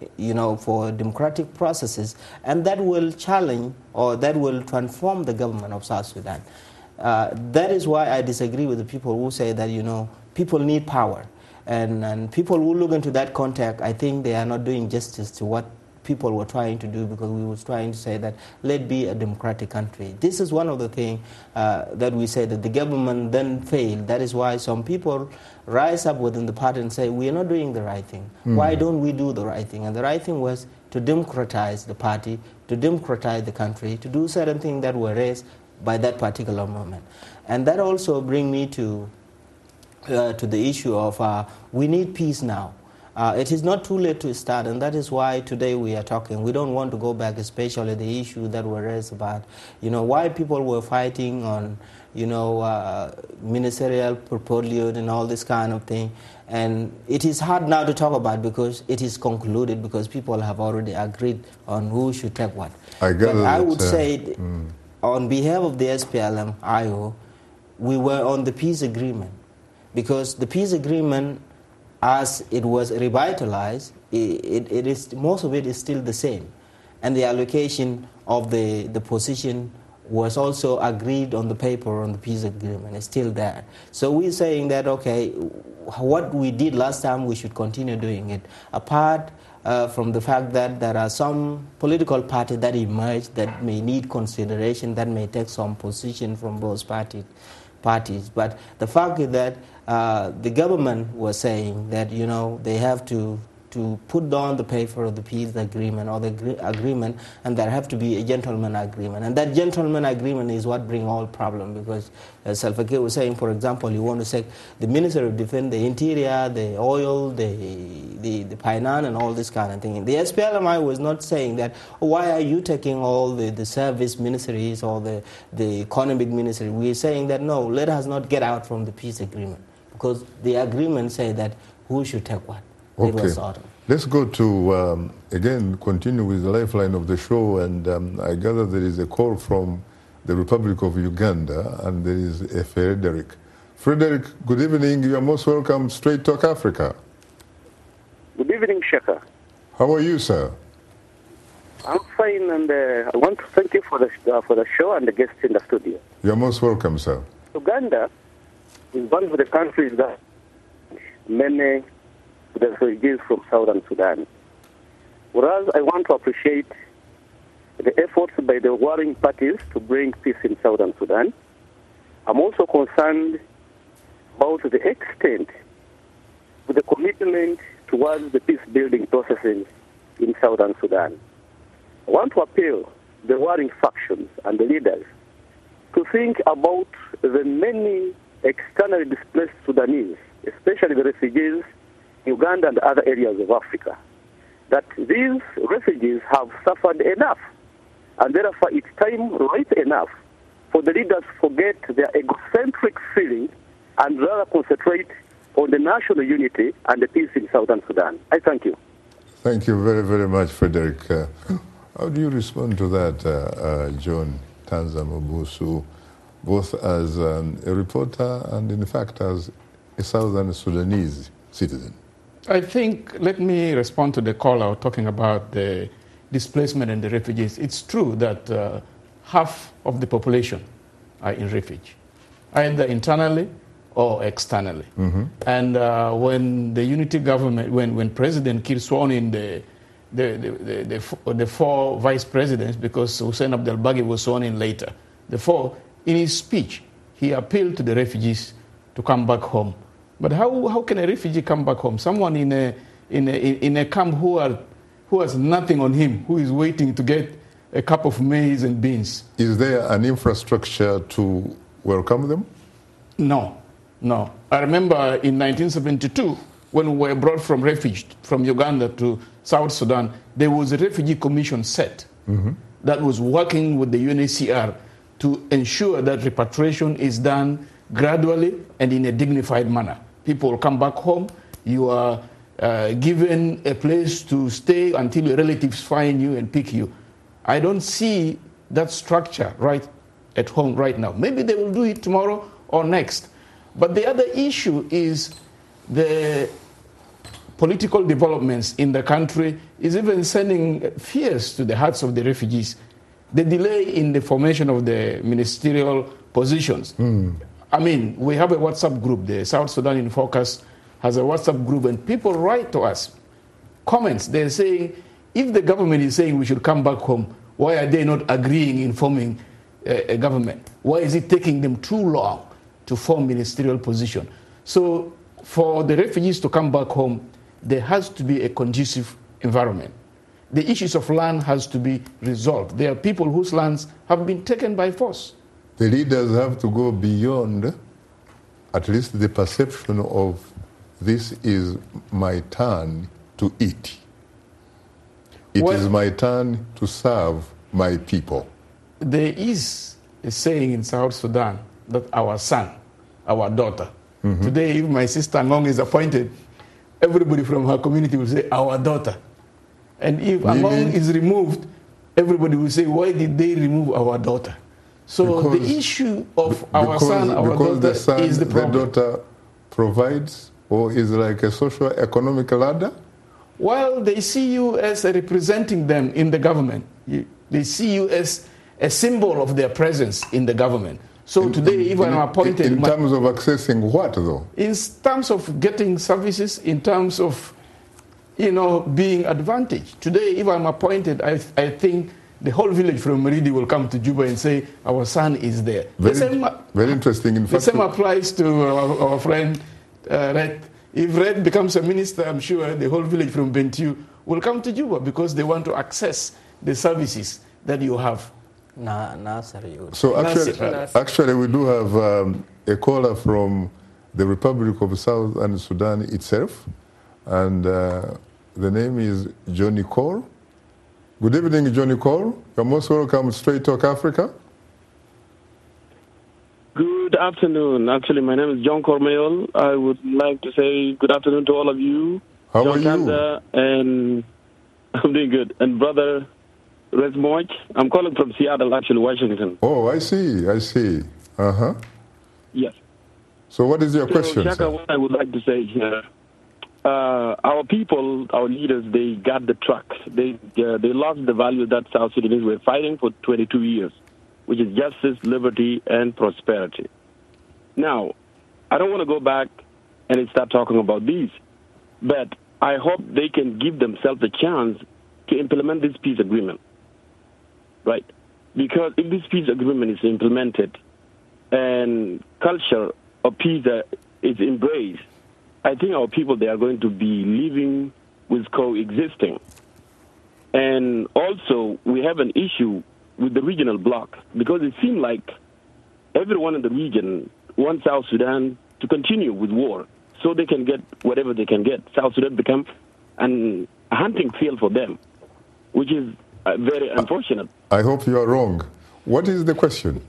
you know, for democratic processes, and that will challenge or that will transform the government of South Sudan. Uh, that is why I disagree with the people who say that, you know, people need power. And, and people who look into that context, I think they are not doing justice to what people were trying to do, because we were trying to say that let be a democratic country. This is one of the things uh, that we say that the government then failed. That is why some people rise up within the party and say, we are not doing the right thing. Mm. Why don't we do the right thing? And the right thing was to democratize the party, to democratize the country, to do certain things that were raised by that particular moment. And that also brings me to, uh, to the issue of uh, we need peace now. Uh, it is not too late to start, and that is why today we are talking. We don't want to go back, especially the issue that were raised about, you know, why people were fighting on, you know, uh, ministerial portfolio and all this kind of thing. And it is hard now to talk about because it is concluded, because people have already agreed on who should take what. I, but I that, would uh, say, mm. on behalf of the S P L M I O, we were on the peace agreement, because the peace agreement, as it was revitalized, it, it, it is, most of it is still the same. And the allocation of the, the position was also agreed on the paper on the peace agreement. It's still there. So we're saying that, okay, what we did last time, we should continue doing it. Apart uh, from the fact that there are some political parties that emerge that may need consideration, that may take some position from those parties. parties. But the fact is that uh, the government was saying that, you know, they have to to put down the paper of the peace agreement or the agree- agreement, and there have to be a gentleman agreement. And that gentleman agreement is what brings all problems, because as Salva Kiir was saying, for example, you want to say the Ministry of Defense, the Interior, the Oil, the the, the Finance, and all this kind of thing. The S P L M I was not saying that, oh, why are you taking all the, the service ministries or the, the economic ministry? We're saying that, no, let us not get out from the peace agreement, because the agreement say that who should take what. Okay. Let's go to, um, again, continue with the lifeline of the show, and um, I gather there is a call from the Republic of Uganda, and there is a Frederick. Frederick, good evening. You are most welcome, Straight Talk Africa. Good evening, Shaka. How are you, sir? I'm fine, and uh, I want to thank you for the, uh, for the show and the guests in the studio. You are most welcome, sir. Uganda is one of the countries that many the refugees from Southern Sudan. Whereas I want to appreciate the efforts by the warring parties to bring peace in Southern Sudan. I'm also concerned about the extent of the commitment towards the peace-building processes in Southern Sudan. I want to appeal the warring factions and the leaders to think about the many externally displaced Sudanese, especially the refugees Uganda and other areas of Africa, that these refugees have suffered enough, and therefore it's time right enough for the leaders to forget their egocentric feelings and rather concentrate on the national unity and the peace in Southern Sudan. I thank you. Thank you very, very much, Frederick. Uh, how do you respond to that, uh, uh, John Tanza Mobusu, both as um, a reporter and, in fact, as a Southern Sudanese citizen? I think, let me respond to the caller talking about the displacement and the refugees. It's true that uh, half of the population are in refuge, either internally or externally. Mm-hmm. And uh, when the unity government, when, when President Kiir sworn in the the, the, the, the, the four vice presidents, because Hussein Abdel Baghi was sworn in later, the four, in his speech, he appealed to the refugees to come back home. But how, how can a refugee come back home? Someone in a, in a, in a camp who, are, who has nothing on him, who is waiting to get a cup of maize and beans. Is there an infrastructure to welcome them? No, no. I remember in nineteen seventy-two, when we were brought from refuge from Uganda to South Sudan, there was a refugee commission set mm-hmm. that was working with the U N H C R to ensure that repatriation is done gradually and in a dignified manner. People come back home, you are uh, given a place to stay until your relatives find you and pick you. I don't see that structure right at home right now. Maybe they will do it tomorrow or next. But the other issue is the political developments in the country is even sending fears to the hearts of the refugees. The delay in the formation of the ministerial positions. Mm. I mean, we have a WhatsApp group, the South Sudan in Focus has a WhatsApp group, and people write to us, comments, they're saying, if the government is saying we should come back home, why are they not agreeing in forming a, a government? Why is it taking them too long to form ministerial position? So for the refugees to come back home, there has to be a conducive environment. The issues of land has to be resolved. There are people whose lands have been taken by force. The leaders have to go beyond at least the perception of this is my turn to eat. It Well- is my turn to serve my people. There is a saying in South Sudan that our son, our daughter. Mhm. Today, if my sister Ngong is appointed, everybody from her community will say, our daughter. And if Meaning- Ngong is removed, everybody will say, why did they remove our daughter? So Because- the issue of our because, son, our because daughter the son, is the the problem. daughter provides, or is like a social economic ladder? Well, they see you as a representing them in the government. You- They see you as a symbol of their presence in the government. So today, if I'm appointed... In my- terms of accessing what, though? in terms of getting services, in terms of, you know, being advantaged. Today, if I'm appointed, I, I think the whole village from Maridi will come to Juba and say, our son is there. Very, the same, very interesting. In the fact, same applies to our, our friend uh, Red. If Red becomes a minister, I'm sure the whole village from Bentiu will come to Juba because they want to access the services that you have. Na, Nasser, you so actually, Nasser. actually, we do have um, a caller from the Republic of South and Sudan itself, and uh, the name is Johnny Cole. Good evening, Johnny Cole. You're most welcome to Straight Talk Africa. Good afternoon. Actually, my name is John Cormayol. I would like to say good afternoon to all of you. How John are you? Kanda, and I'm doing good. And brother Resmoch, I'm calling from Seattle, actually, Washington. Oh, I see, I see. Uh-huh. Yes. So what is your So, question, Shaka, sir? what I would like to say here, uh, our people, our leaders, they got the track. They uh, they lost the value that South Sudanese were fighting for twenty-two years, which is justice, liberty, and prosperity. Now, I don't want to go back and start talking about these, but I hope they can give themselves a chance to implement this peace agreement, right? Because if this peace agreement is implemented and culture of peace uh, is embraced, I think our people, they are going to be living with coexisting. And also, we have an issue with the regional bloc, because it seems like everyone in the region wants South Sudan to continue with war so they can get whatever they can get. South Sudan become an, a hunting field for them, which is uh, very unfortunate. I hope you are wrong. What is the question?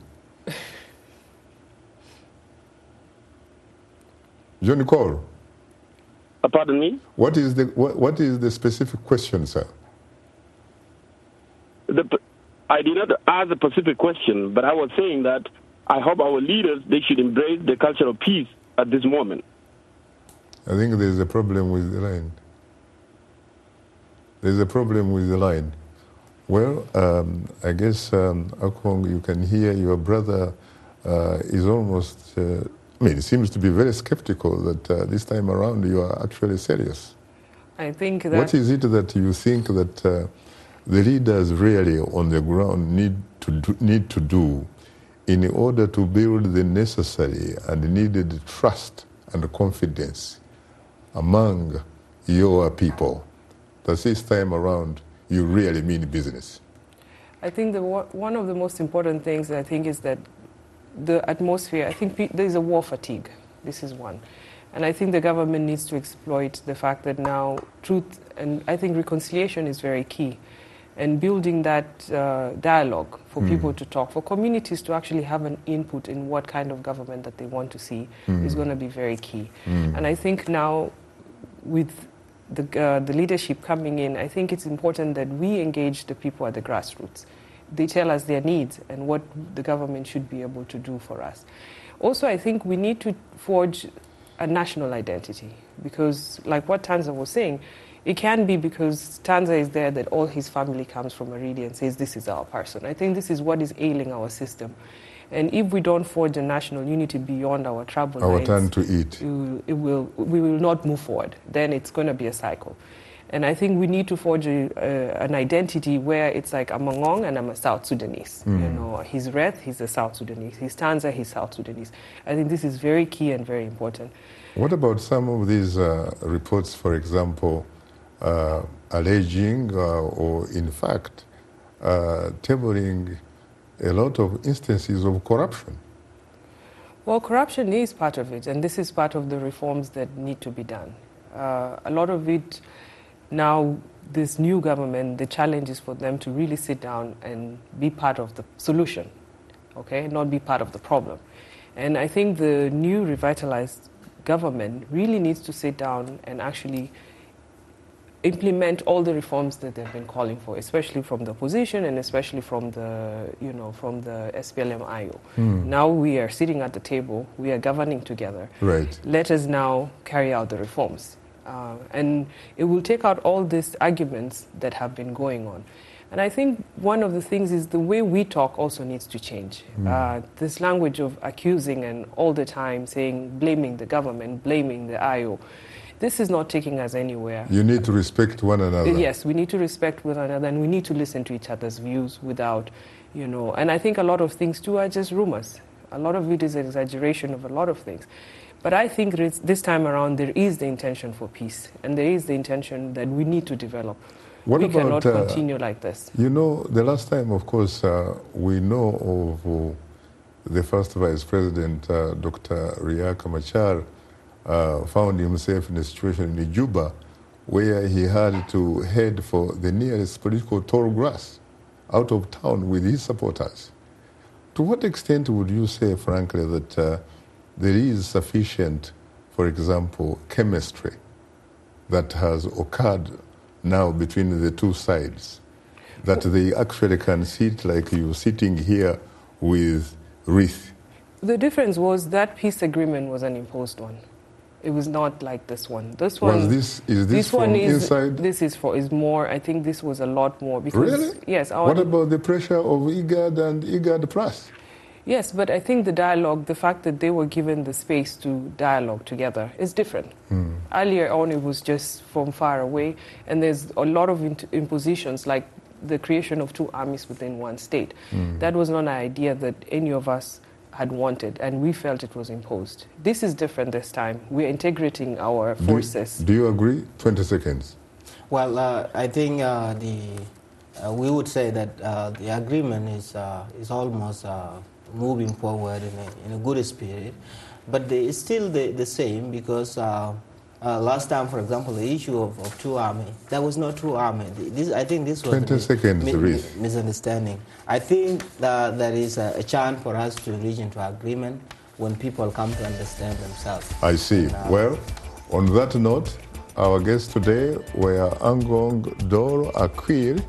Johnny Cole. Uh, pardon me? What is the what, what is the specific question, sir? The, I did not ask a specific question, but I was saying that I hope our leaders, they should embrace the culture of peace at this moment. I think there's a problem with the line. There's a problem with the line. Well, um, I guess, um, Akong, you can hear your brother uh, is almost, uh, I mean, it seems to be very skeptical that uh, this time around you are actually serious. I think that... What is it that you think that uh, the leaders really on the ground need to do, need to do in order to build the necessary and needed trust and confidence among your people, that this time around you really mean business? I think the, one of the most important things, I think, is that the atmosphere, I think pe- there is a war fatigue. This is one. And I think the government needs to exploit the fact that now truth, and I think reconciliation is very key. And building that uh, dialogue for Mm. people to talk, for communities to actually have an input in what kind of government that they want to see Mm. is going to be very key. Mm. And I think now with the, uh, the leadership coming in, I think it's important that we engage the people at the grassroots. They tell us their needs and what the government should be able to do for us. Also, I think we need to forge a national identity. Because, like what Tanza was saying, it can be because Tanza is there that all his family comes from Maridi and says, this is our person. I think this is what is ailing our system. And if we don't forge a national unity beyond our tribal Our lines, turn to eat. It will, it will, we will not move forward. Then it's going to be a cycle. And I think we need to forge a, uh, an identity where it's like I'm a Ngong and I'm a South Sudanese. Mm. You know, he's Reth, he's a South Sudanese. He's Tanza, he's South Sudanese. I think this is very key and very important. What about some of these uh, reports, for example, uh, alleging uh, or in fact uh, tabling a lot of instances of corruption? Well, corruption is part of it, and this is part of the reforms that need to be done. Uh, a lot of it now, this new government, the challenge is for them to really sit down and be part of the solution, okay, not be part of the problem. And I think the new revitalized government really needs to sit down and actually implement all the reforms that they've been calling for, especially from the opposition and especially from the, you know, from the S P L M I O. Hmm. Now we are sitting at the table, we are governing together. Right. Let us now carry out the reforms. Uh, and it will take out all these arguments that have been going on. And I think one of the things is the way we talk also needs to change. Mm. Uh, this language of accusing and all the time saying, blaming the government, blaming the I O, this is not taking us anywhere. You need to respect one another. Yes, we need to respect one another and we need to listen to each other's views without, you know, and I think a lot of things too are just rumors. A lot of it is an exaggeration of a lot of things. But I think this time around there is the intention for peace and there is the intention that we need to develop. What we about, cannot uh, continue like this. You know, the last time, of course, uh, we know of uh, the first Vice President, uh, Doctor Riek Machar, uh, found himself in a situation in Juba where he had to head for the nearest political tall grass out of town with his supporters. To what extent would you say, frankly, that uh, there is sufficient, for example, chemistry that has occurred now between the two sides, that they actually can sit like you sitting here with Rith? The difference was that peace agreement was an imposed one. It was not like this one. This one was this is this, this from one is, inside? This is for is more. I think this was a lot more because really? Yes. Our what about the pressure of IGAD and IGAD Plus? Yes, but I think the dialogue, the fact that they were given the space to dialogue together is different. Hmm. Earlier on, it was just from far away, and there's a lot of impositions, like the creation of two armies within one state. Hmm. That was not an idea that any of us had wanted, and we felt it was imposed. This is different this time. We're integrating our forces. Do, do you agree? twenty seconds. Well, uh, I think uh, the uh, we would say that uh, the agreement is uh, is almost uh, moving forward in a, in a good spirit, but the, it's still the, the same because uh, uh, last time, for example, the issue of, of two army, that was not two army. This, I think this was twenty a seconds, mi- mi- misunderstanding. I think that there is a, a chance for us to reach into agreement when people come to understand themselves. I see. And, uh, well, on that note, our guests today were Angong Dor Akwil,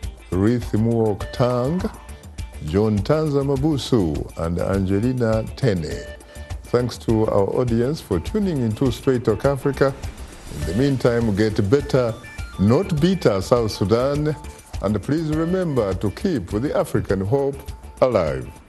Rith Muok Tang, John Tanza Mabusu, and Angelina Tene. Thanks to our audience for tuning into Straight Talk Africa. In the meantime, get better, not bitter South Sudan, and please remember to keep the African hope alive.